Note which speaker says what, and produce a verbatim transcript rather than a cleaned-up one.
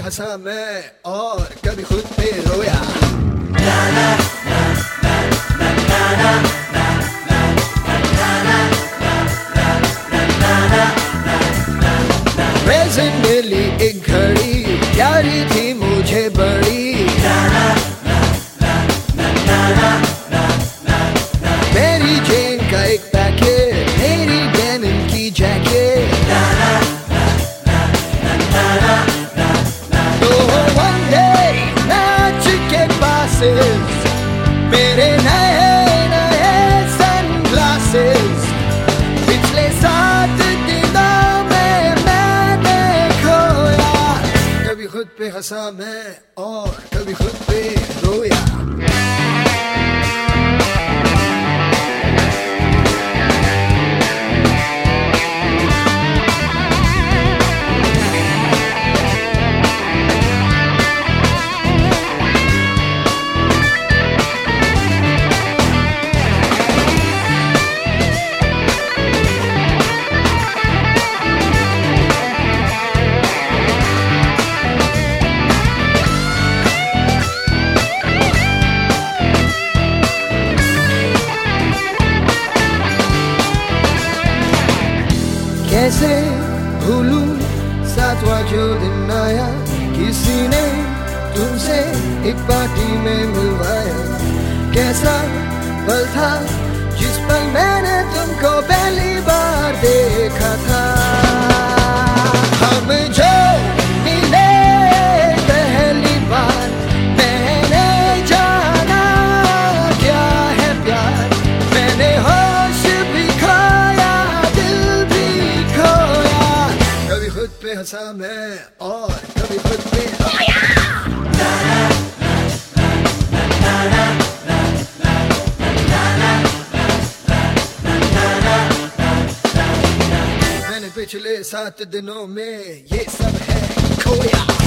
Speaker 1: हंसा मैं और कभी खुद पे रोया। मिली एक घड़ी प्यारी थी मुझे बड़ी, मेरी जेन का एक पैकेट, मेरी डेनिम की जैकेट। तो one day मैच के पासेस, मेरे नए नए सनग्लासेस, पिछले सात दिनों में मैंने खोया। कभी खुद पे हंसा मैं और कभी खुद पे रोया। कैसे भूलूं सातवां जो दिन आया, किसी ने तुमसे एक पार्टी में मिलवाया। कैसा पल था जिस पल मैंने तुमको पहली बार देखा था। हम जो मिले पहली बार, मैंने जाना क्या है प्यार। मैंने होश भी खोया, दिल भी खोया। कभी खुद पे हंसा मैं और कभी खुद पे रोया। मैंने पिछले सात दिनों में ये सब है खोया।